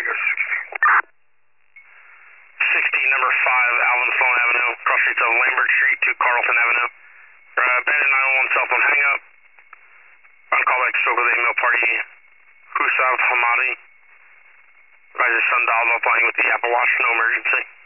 16, number 5, Alvin Sloan Avenue, cross streets of Lambert Street to Carlton Avenue. Bandit 911 cell phone hang up. On callback stroke with a male party, Husav Hamadi. Advise your son dialed up line with the Apple Watch, no emergency.